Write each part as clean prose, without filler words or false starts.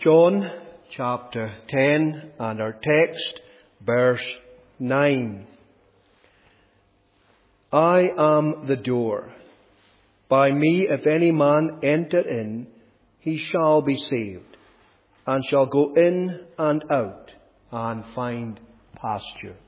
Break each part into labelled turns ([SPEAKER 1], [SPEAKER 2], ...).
[SPEAKER 1] John chapter 10 and our text, verse 9. I am the door. By me, if any man enter in, he shall be saved, and shall go in and out, and find pasture.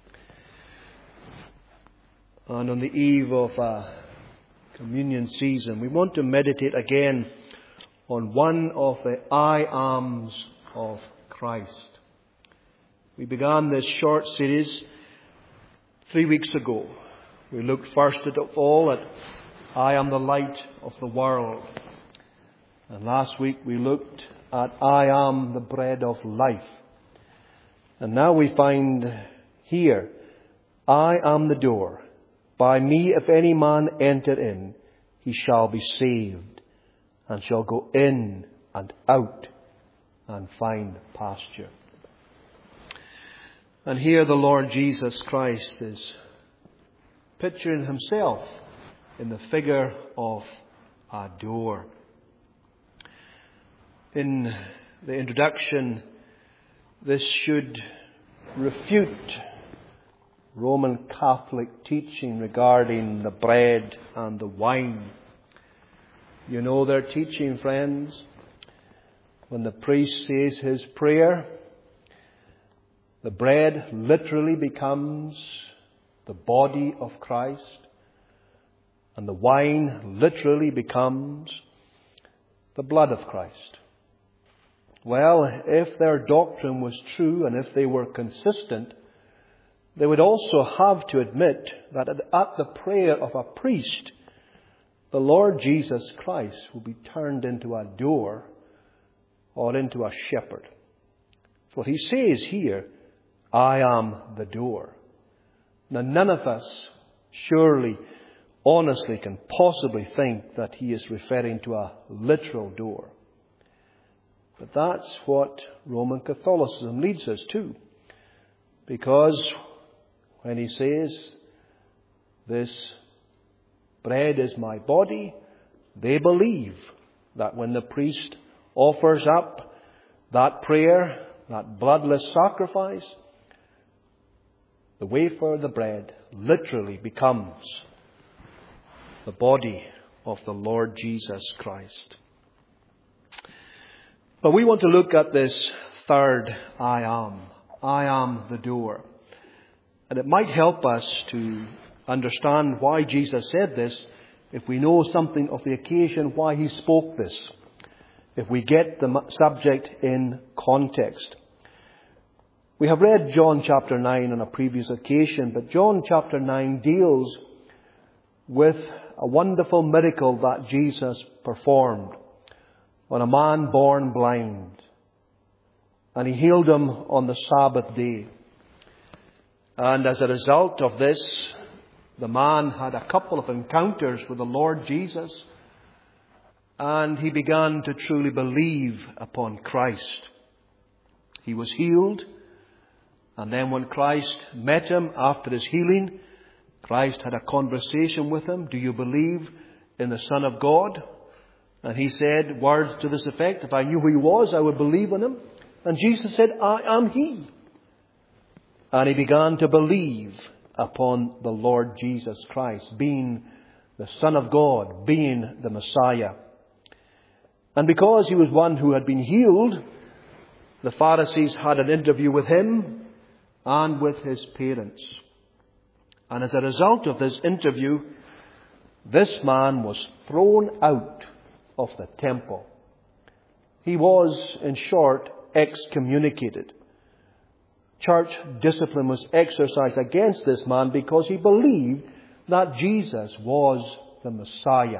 [SPEAKER 1] And on the eve of a communion season, we want to meditate again on one of the I ams of Christ. We began this short series 3 weeks ago. We looked first of all at I am the light of the world. And last week we looked at I am the bread of life. And now we find here, I am the door. By me, if any man enter in, he shall be saved, and shall go in and out, and find pasture. And here the Lord Jesus Christ is picturing himself in the figure of a door. In the introduction, this should refute Roman Catholic teaching regarding the bread and the wine. You know their teaching, friends. When the priest says his prayer, the bread literally becomes the body of Christ, and the wine literally becomes the blood of Christ. Well, if their doctrine was true and if they were consistent, they would also have to admit that at the prayer of a priest, the Lord Jesus Christ will be turned into a door or into a shepherd. For he says here, I am the door. Now none of us surely, honestly can possibly think that he is referring to a literal door. But that's what Roman Catholicism leads us to. Because when he says, this bread is my body, they believe that when the priest offers up that prayer, that bloodless sacrifice, the wafer, the bread, literally becomes the body of the Lord Jesus Christ. But we want to look at this third I am. I am the door. And it might help us to understand why Jesus said this if we know something of the occasion why he spoke this. If we get the subject in context. We have read John chapter 9 on a previous occasion, but John chapter 9 deals with a wonderful miracle that Jesus performed on a man born blind. And he healed him on the Sabbath day. And as a result of this, the man had a couple of encounters with the Lord Jesus, and he began to truly believe upon Christ. He was healed, and then when Christ met him after his healing, Christ had a conversation with him. Do you believe in the Son of God? And he said words to this effect, if I knew who he was, I would believe in him. And Jesus said, I am he. And he began to believe upon the Lord Jesus Christ, being the Son of God, being the Messiah. And because he was one who had been healed, the Pharisees had an interview with him and with his parents. And as a result of this interview, this man was thrown out of the temple. He was, in short, excommunicated. Church discipline was exercised against this man because he believed that Jesus was the Messiah.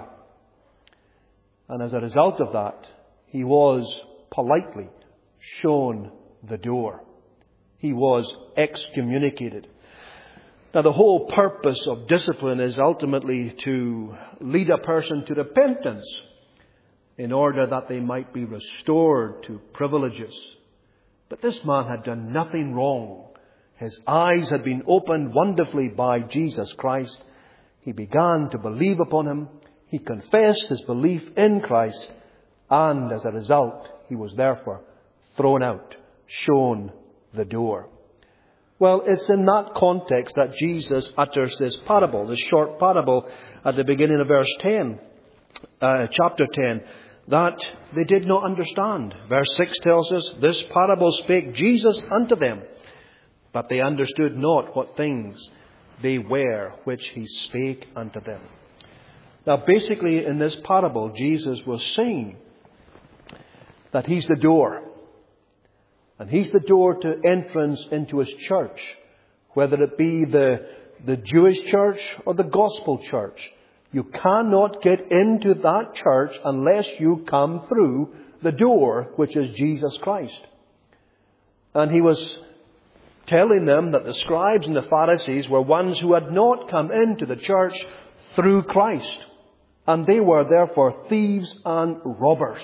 [SPEAKER 1] And as a result of that, he was politely shown the door. He was excommunicated. Now, the whole purpose of discipline is ultimately to lead a person to repentance in order that they might be restored to privileges. But this man had done nothing wrong. His eyes had been opened wonderfully by Jesus Christ. He began to believe upon him. He confessed his belief in Christ. And as a result, he was therefore thrown out, shown the door. Well, it's in that context that Jesus utters this parable, this short parable at the beginning of verse 10, chapter 10, that they did not understand. Verse 6 tells us, this parable spake Jesus unto them, but they understood not what things they were which he spake unto them. Now, basically, in this parable, Jesus was saying that he's the door. And he's the door to entrance into his church, whether it be the Jewish church or the gospel church. You cannot get into that church unless you come through the door, which is Jesus Christ. And he was telling them that the scribes and the Pharisees were ones who had not come into the church through Christ. And they were therefore thieves and robbers.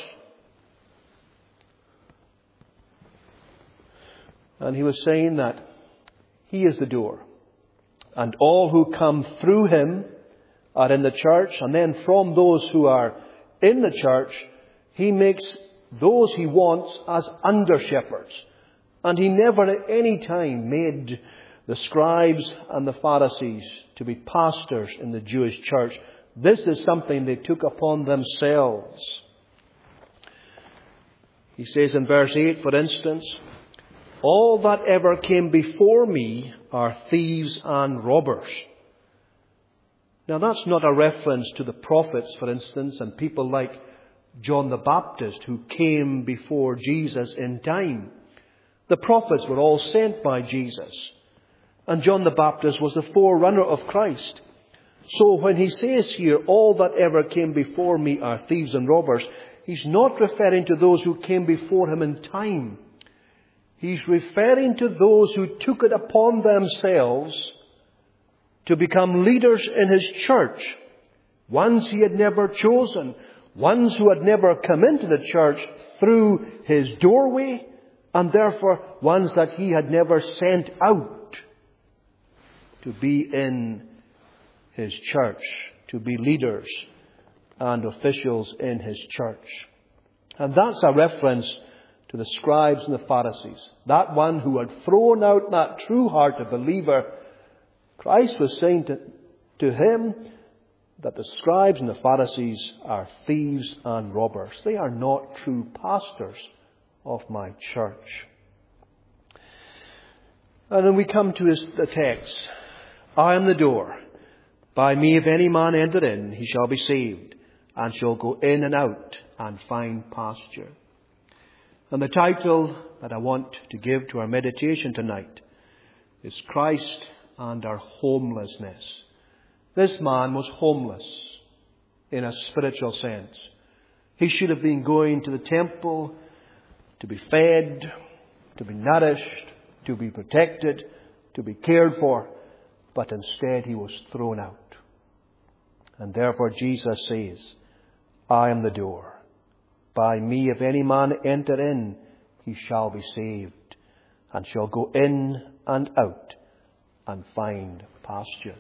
[SPEAKER 1] And he was saying that he is the door. And all who come through him are in the church. And then from those who are in the church, he makes those he wants as under-shepherds. And he never at any time made the scribes and the Pharisees to be pastors in the Jewish church. This is something they took upon themselves. He says in verse 8, for instance, all that ever came before me are thieves and robbers. Now that's not a reference to the prophets, for instance, and people like John the Baptist who came before Jesus in time. The prophets were all sent by Jesus. And John the Baptist was the forerunner of Christ. So when he says here, all that ever came before me are thieves and robbers, he's not referring to those who came before him in time. He's referring to those who took it upon themselves to become leaders in his church. Ones he had never chosen. Ones who had never come into the church through his doorway. And therefore ones that he had never sent out to be in his church, to be leaders and officials in his church. And that's a reference to the scribes and the Pharisees. That one who had thrown out that true-hearted believer. Christ was saying to him that the scribes and the Pharisees are thieves and robbers. They are not true pastors of my church. And then we come to the text. I am the door. By me if any man enter in, he shall be saved, and shall go in and out and find pasture. And the title that I want to give to our meditation tonight is Christ and our homelessness. This man was homeless in a spiritual sense. He should have been going to the temple to be fed, to be nourished, to be protected, to be cared for. But instead he was thrown out. And therefore Jesus says, I am the door. By me if any man enter in, he shall be saved, and shall go in and out and find pasture.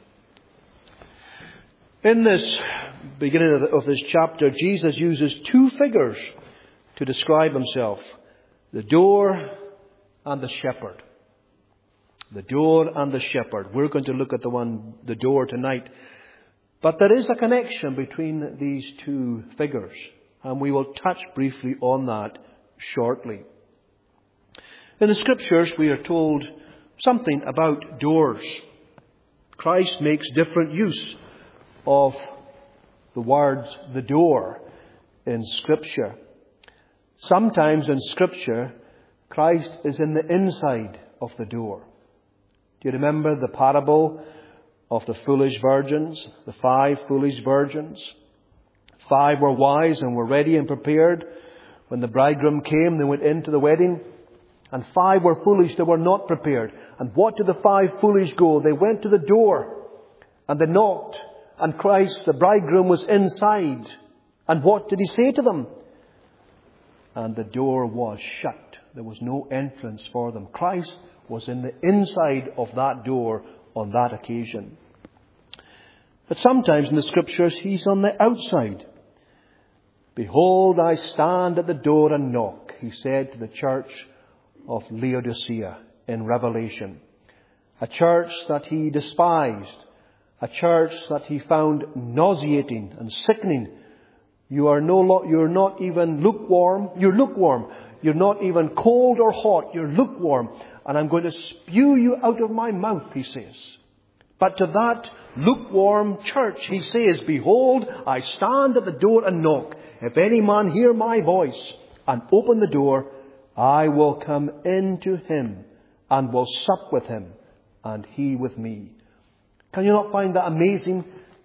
[SPEAKER 1] In this beginning of this chapter, Jesus uses two figures to describe himself. The door and the shepherd. The door and the shepherd. We're going to look at the door tonight. But there is a connection between these two figures. And we will touch briefly on that shortly. In the Scriptures, we are told something about doors. Christ makes different use of the words, the door, in Scripture. Sometimes in Scripture, Christ is in the inside of the door. Do you remember the parable of the foolish virgins, the 5 foolish virgins? 5 were wise and were ready and prepared. When the bridegroom came, they went into the wedding. And 5 were foolish, they were not prepared. And what did the 5 foolish go? They went to the door and they knocked. And Christ, the bridegroom, was inside. And what did he say to them? And the door was shut. There was no entrance for them. Christ was in the inside of that door on that occasion. But sometimes in the Scriptures, he's on the outside. Behold, I stand at the door and knock. he said to the church of Laodicea in Revelation. A church that he despised. A church that he found nauseating and sickening. You're not even lukewarm. You're lukewarm. You're not even cold or hot. You're lukewarm. And I'm going to spew you out of my mouth, he says. But to that lukewarm church, he says, behold, I stand at the door and knock. If any man hear my voice and open the door, I will come into him and will sup with him and he with me. Can you not find that amazing?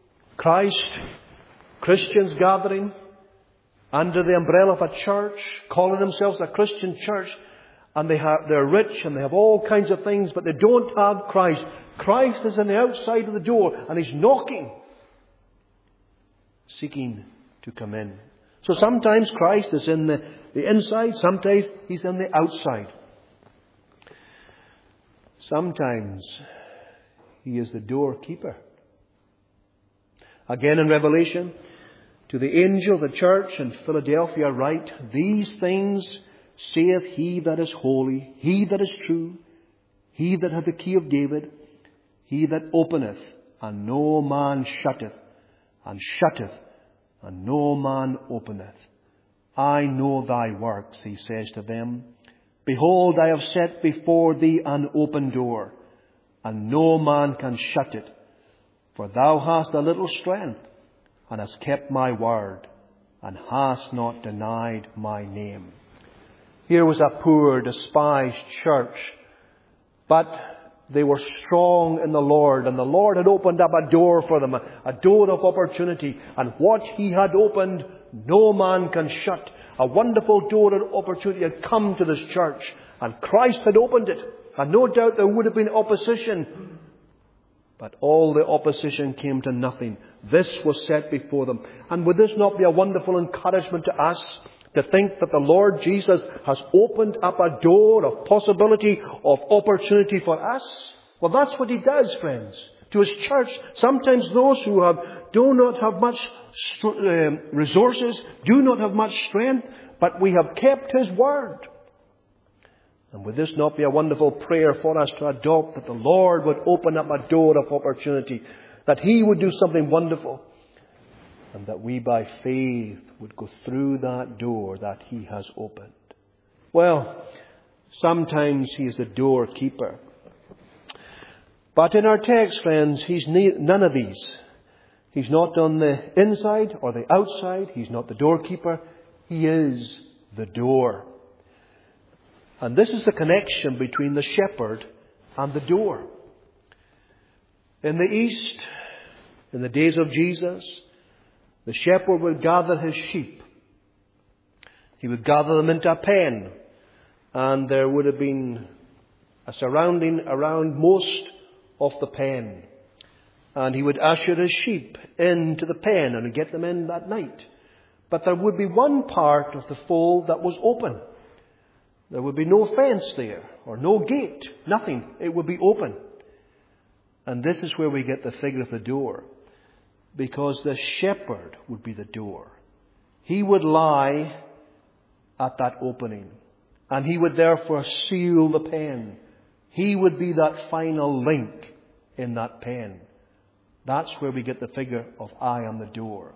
[SPEAKER 1] Christians gathering under the umbrella of a church, calling themselves a Christian church, and they're rich and they have all kinds of things, but they don't have Christ. Christ is on the outside of the door and he's knocking, seeking to come in. So sometimes Christ is in the inside, sometimes he's on the outside. Sometimes he is the doorkeeper. Again in Revelation, to the angel of the church in Philadelphia write, these things saith he that is holy, he that is true, he that hath the key of David, he that openeth, and no man shutteth, and shutteth, and no man openeth. I know thy works, he says to them. Behold, I have set before thee an open door, and no man can shut it. For thou hast a little strength, and hast kept my word, and hast not denied my name. Here was a poor, despised church, but they were strong in the Lord, and the Lord had opened up a door for them, a door of opportunity. And what he had opened, no man can shut. A wonderful door of opportunity had come to this church, and Christ had opened it. And no doubt there would have been opposition, but all the opposition came to nothing. This was set before them. And would this not be a wonderful encouragement to us? To think that the Lord Jesus has opened up a door of possibility, of opportunity for us. Well, that's what he does, friends, to his church. Sometimes those who do not have much resources, do not have much strength, but we have kept his word. And would this not be a wonderful prayer for us to adopt, that the Lord would open up a door of opportunity, that he would do something wonderful, and that we by faith would go through that door that he has opened. Well, sometimes he is the doorkeeper. But in our text, friends, he's none of these. He's not on the inside or the outside. He's not the doorkeeper. He is the door. And this is the connection between the shepherd and the door. In the East, in the days of Jesus, the shepherd would gather his sheep. He would gather them into a pen. And there would have been a surrounding around most of the pen. And he would usher his sheep into the pen and get them in that night. But there would be one part of the fold that was open. There would be no fence there, or no gate, nothing. It would be open. And this is where we get the figure of the door. Because the shepherd would be the door. He would lie at that opening. And he would therefore seal the pen. He would be that final link in that pen. That's where we get the figure of I am the door.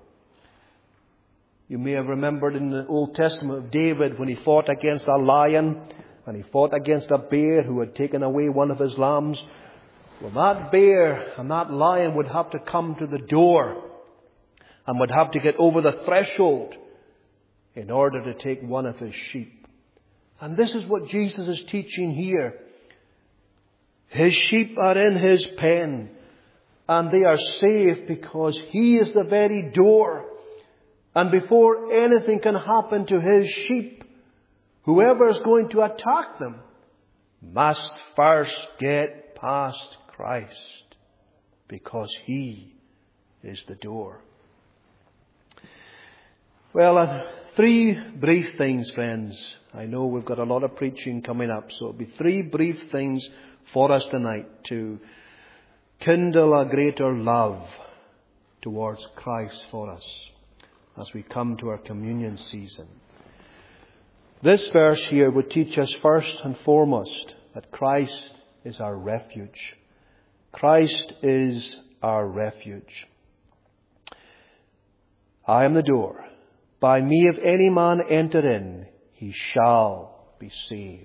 [SPEAKER 1] You may have remembered in the Old Testament of David when he fought against a lion and he fought against a bear who had taken away one of his lambs. Well, that bear and that lion would have to come to the door and would have to get over the threshold in order to take one of his sheep. And this is what Jesus is teaching here. His sheep are in his pen, and they are safe because he is the very door. And before anything can happen to his sheep, whoever is going to attack them must first get past Christ, because he is the door. Well, three brief things, friends. I know we've got a lot of preaching coming up, so it'll be three brief things for us tonight to kindle a greater love towards Christ for us as we come to our communion season. This verse here would teach us first and foremost that Christ is our refuge. Christ is our refuge. I am the door. By me if any man enter in, he shall be saved.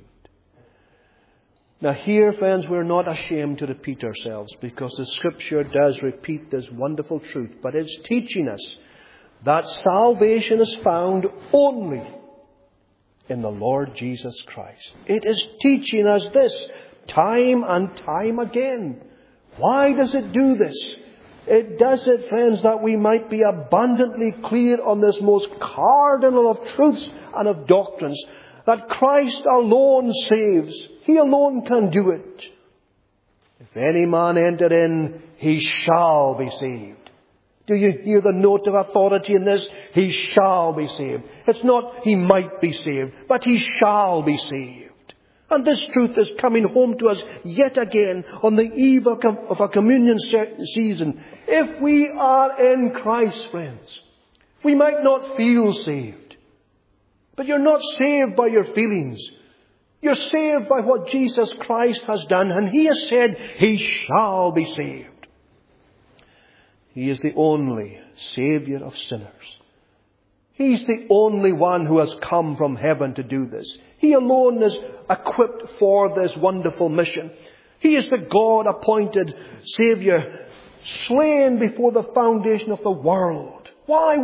[SPEAKER 1] Now here, friends, we're not ashamed to repeat ourselves, because the Scripture does repeat this wonderful truth. But it's teaching us that salvation is found only in the Lord Jesus Christ. It is teaching us this time and time again. Why does it do this? It does it, friends, that we might be abundantly clear on this most cardinal of truths and of doctrines, that Christ alone saves. He alone can do it. If any man enter in, he shall be saved. Do you hear the note of authority in this? He shall be saved. It's not he might be saved, but he shall be saved. And this truth is coming home to us yet again on the eve of a communion season. If we are in Christ, friends, we might not feel saved. But you're not saved by your feelings. You're saved by what Jesus Christ has done. And He has said, He shall be saved. He is the only Saviour of sinners. He's the only one who has come from heaven to do this. He alone is equipped for this wonderful mission. He is the God-appointed Saviour, slain before the foundation of the world. Why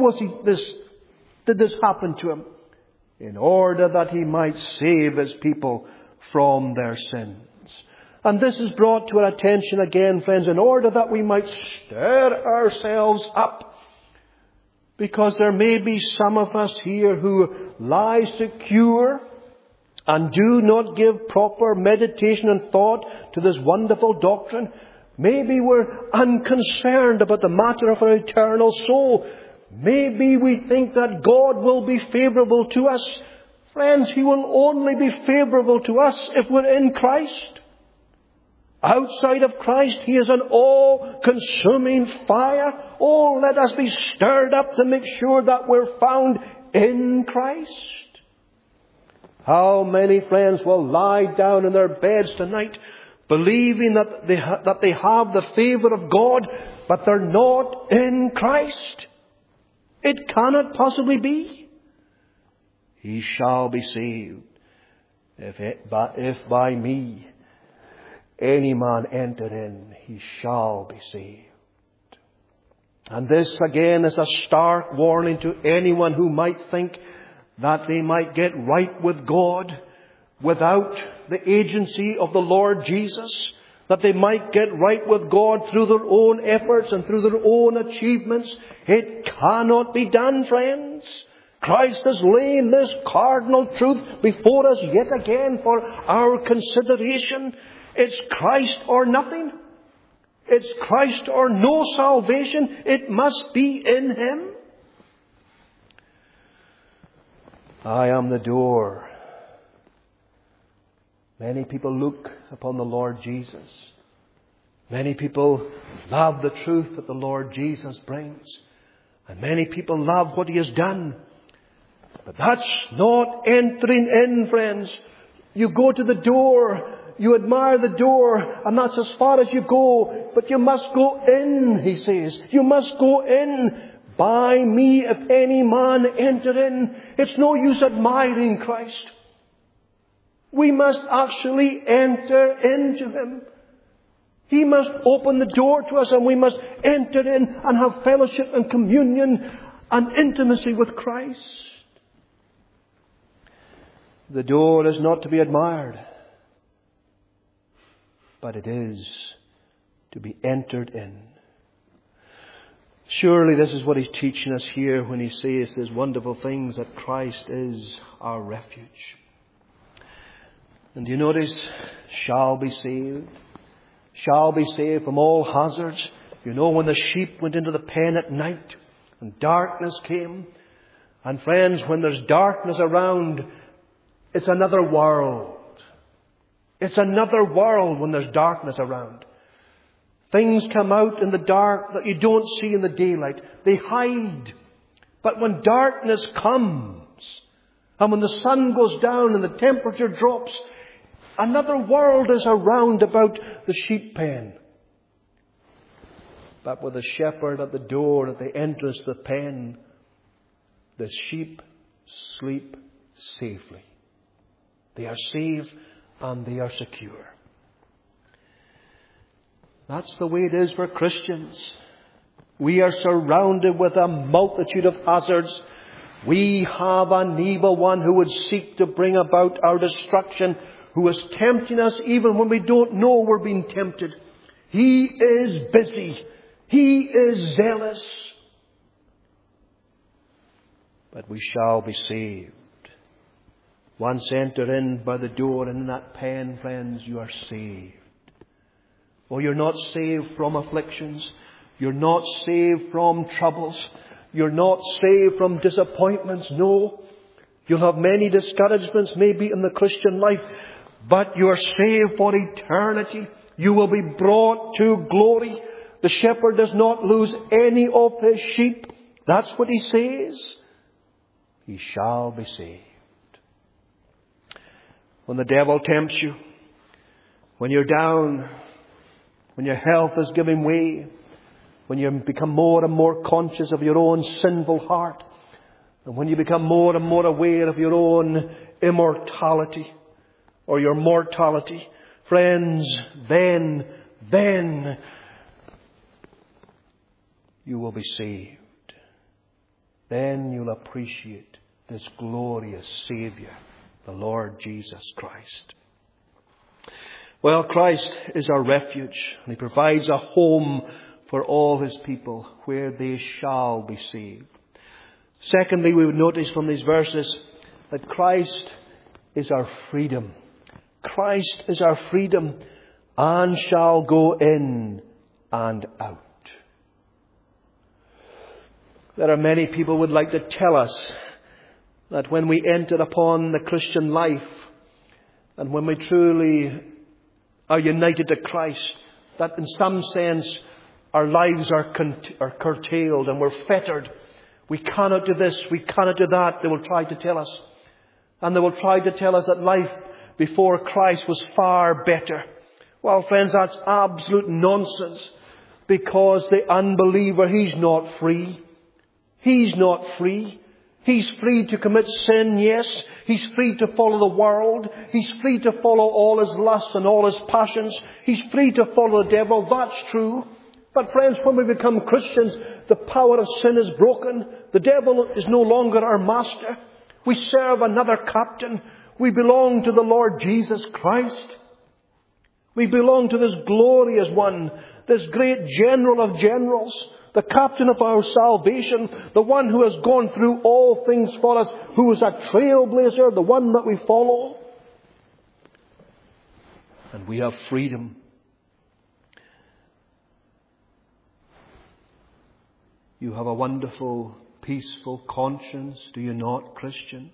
[SPEAKER 1] did this happen to Him? In order that He might save His people from their sins. And this is brought to our attention again, friends, in order that we might stir ourselves up. Because there may be some of us here who lie secure and do not give proper meditation and thought to this wonderful doctrine. Maybe we're unconcerned about the matter of our eternal soul. Maybe we think that God will be favourable to us. Friends, He will only be favourable to us if we're in Christ. Outside of Christ, He is an all-consuming fire. Oh, let us be stirred up to make sure that we're found in Christ. How many friends will lie down in their beds tonight believing that they have the favour of God, but they're not in Christ? It cannot possibly be. He shall be saved if by me any man enter in, he shall be saved. And this again is a stark warning to anyone who might think that they might get right with God without the agency of the Lord Jesus, that they might get right with God through their own efforts and through their own achievements. It cannot be done, friends. Christ has laid this cardinal truth before us yet again for our consideration. It's Christ or nothing. It's Christ or no salvation. It must be in Him. I am the door. Many people look upon the Lord Jesus. Many people love the truth that the Lord Jesus brings. And many people love what He has done. But that's not entering in, friends. You go to the door, you admire the door, and that's as far as you go. But you must go in, He says. You must go in. By me, if any man enter in. It's no use admiring Christ. We must actually enter into Him. He must open the door to us, and we must enter in and have fellowship and communion and intimacy with Christ. The door is not to be admired, but it is to be entered in. Surely this is what He's teaching us here when He says these wonderful things, that Christ is our refuge. And do you notice, shall be saved? Shall be saved from all hazards. You know, when the sheep went into the pen at night and darkness came. And friends, when there's darkness around, it's another world. It's another world when there's darkness around. Things come out in the dark that you don't see in the daylight. They hide. But when darkness comes And when the sun goes down and the temperature drops, another world is around about the sheep pen. But with the shepherd at the door, at the entrance of the pen, the sheep sleep safely. They are safe and they are secure. That's the way it is for Christians. We are surrounded with a multitude of hazards. We have an evil one who would seek to bring about our destruction, who is tempting us even when we don't know we're being tempted. He is busy. He is zealous. But we shall be saved. Once enter in by the door and in that pen, friends, you are saved. Oh, you're not saved from afflictions. You're not saved from troubles. You're not saved from disappointments. No. You'll have many discouragements maybe in the Christian life, but you are saved for eternity. You will be brought to glory. The shepherd does not lose any of his sheep. That's what he says. He shall be saved. When the devil tempts you, when you're down, when your health is giving way, when you become more and more conscious of your own sinful heart, and when you become more and more aware of your own immortality or your mortality, friends, then you will be saved. Then you'll appreciate this glorious Saviour, the Lord Jesus Christ. Well, Christ is our refuge, and He provides a home for all His people where they shall be saved. Secondly, we would notice from these verses that Christ is our freedom. Christ is our freedom and shall go in and out. There are many people who would like to tell us that when we enter upon the Christian life and when we truly are united to Christ, that in some sense our lives are curtailed and we're fettered. We cannot do this, we cannot do that, they will try to tell us. And they will try to tell us that life before Christ was far better. Well, friends, that's absolute nonsense, because the unbeliever, he's not free. He's not free. He's free to commit sin, yes. He's free to follow the world. He's free to follow all his lusts and all his passions. He's free to follow the devil. That's true. But friends, when we become Christians, the power of sin is broken. The devil is no longer our master. We serve another captain. We belong to the Lord Jesus Christ. We belong to this glorious one, this great general of generals, the captain of our salvation, the one who has gone through all things for us, who is a trailblazer, the one that we follow. And we have freedom. You have a wonderful, peaceful conscience, do you not, Christian?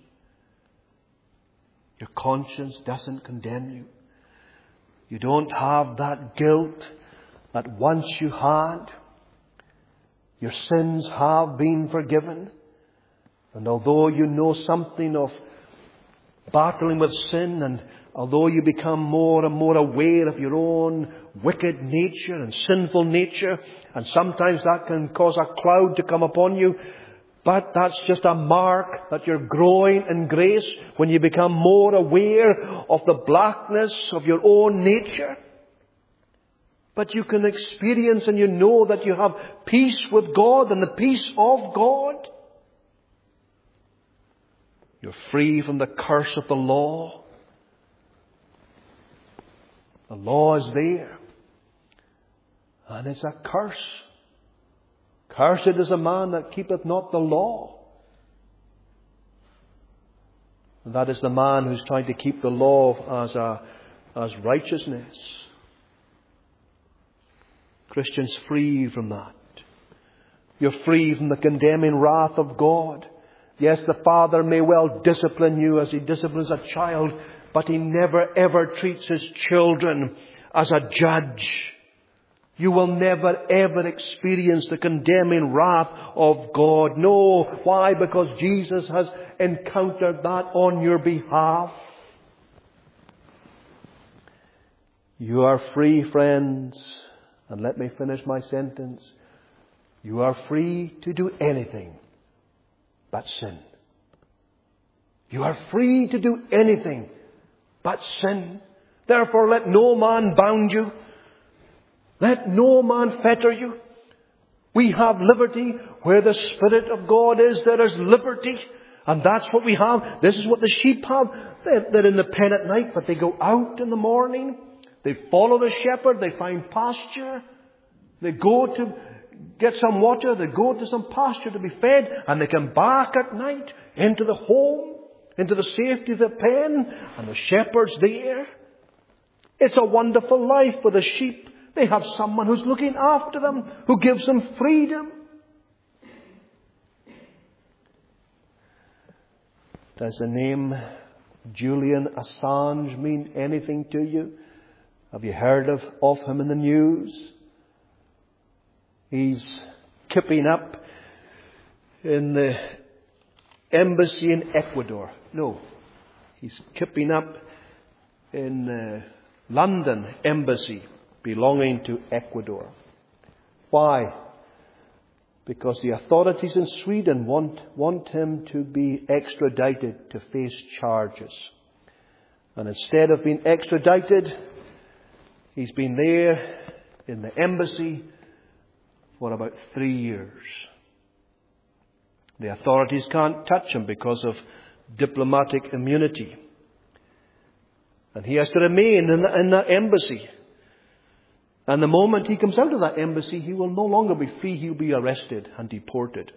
[SPEAKER 1] Your conscience doesn't condemn you. You don't have that guilt that once you had. Your sins have been forgiven. And although you know something of battling with sin, and although you become more and more aware of your own wicked nature and sinful nature, and sometimes that can cause a cloud to come upon you, but that's just a mark that you're growing in grace when you become more aware of the blackness of your own nature. But you can experience and you know that you have peace with God and the peace of God. You're free from the curse of the law. The law is there. And it's a curse. Cursed is a man that keepeth not the law. And that is the man who's trying to keep the law as righteousness. Christians, free from that. You're free from the condemning wrath of God. Yes, the Father may well discipline you as He disciplines a child, but He never ever treats His children as a judge. You will never ever experience the condemning wrath of God. No. Why? Because Jesus has encountered that on your behalf. You are free, friends. And let me finish my sentence. You are free to do anything but sin. You are free to do anything but sin. Therefore, let no man bound you. Let no man fetter you. We have liberty. Where the Spirit of God is, there is liberty. And that's what we have. This is what the sheep have. They're in the pen at night, but they go out in the morning. They follow the shepherd. They find pasture. They go to get some water. They go to some pasture to be fed. And they come back at night into the home, into the safety of the pen. And the shepherd's there. It's a wonderful life for the sheep. They have someone who's looking after them, who gives them freedom. Does the name Julian Assange mean anything to you? Have you heard of him in the news? He's keeping up in the embassy in Ecuador. No, he's keeping up in the London embassy belonging to Ecuador. Why? Because the authorities in Sweden want him to be extradited to face charges. And instead of being extradited, he's been there in the embassy for about 3 years. The authorities can't touch him because of diplomatic immunity. And he has to remain in that embassy. And the moment he comes out of that embassy, he will no longer be free. He'll be arrested and deported.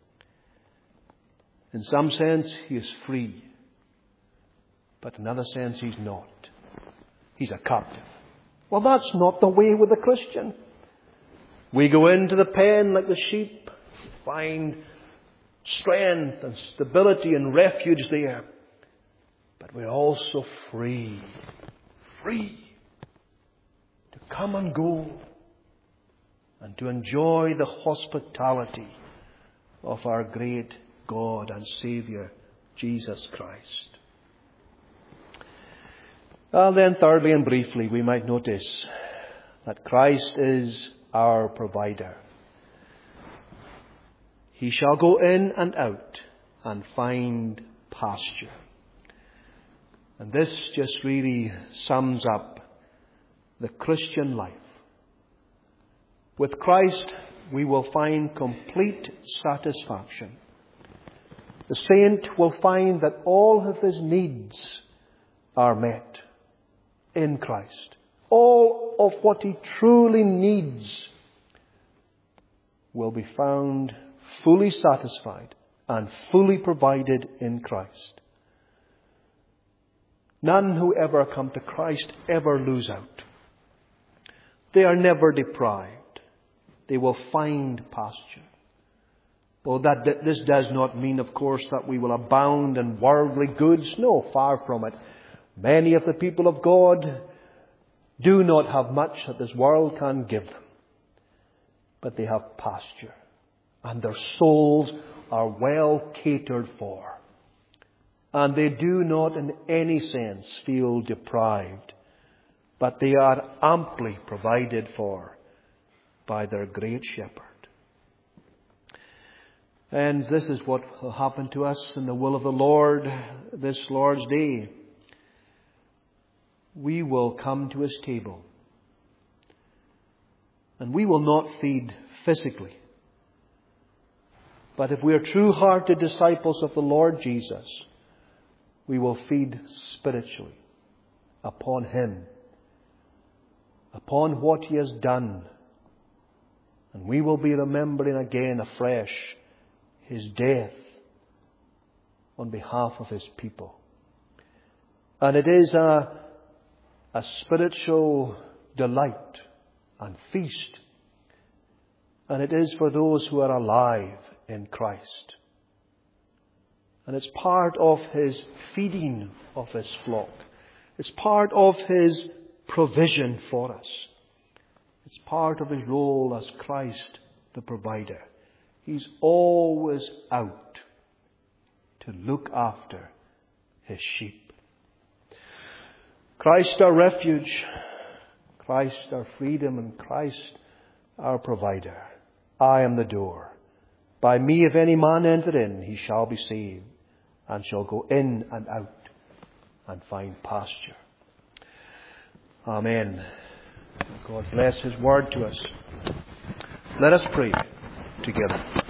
[SPEAKER 1] In some sense, he is free. But in another sense, he's not. He's a captive. Well, that's not the way with the Christian. We go into the pen like the sheep, find strength and stability and refuge there. But we're also free. Free. To come and go. And to enjoy the hospitality of our great God and Saviour, Jesus Christ. And then thirdly and briefly, we might notice that Christ is our provider. He shall go in and out and find pasture. And this just really sums up the Christian life. With Christ, we will find complete satisfaction. The saint will find that all of his needs are met in Christ. All of what he truly needs will be found fully satisfied and fully provided in Christ. None who ever come to Christ ever lose out. They are never deprived. They will find pasture. Well, this does not mean, of course, that we will abound in worldly goods. No, far from it. Many of the people of God do not have much that this world can give them. But they have pasture. And their souls are well catered for. And they do not in any sense feel deprived. But they are amply provided for by their great shepherd. And this is what will happen to us in the will of the Lord this Lord's Day. We will come to His table. And we will not feed physically. But if we are true-hearted disciples of the Lord Jesus, we will feed spiritually upon Him, upon what He has done. And we will be remembering again afresh His death on behalf of His people. And it is a spiritual delight and feast. And it is for those who are alive in Christ. And it's part of His feeding of His flock. It's part of His provision for us. It's part of his role as Christ, the provider. He's always out to look after his sheep. Christ our refuge, Christ our freedom, and Christ our provider. I am the door. By me if any man enter in, he shall be saved, and shall go in and out and find pasture. Amen. God bless his word to us. Let us pray together.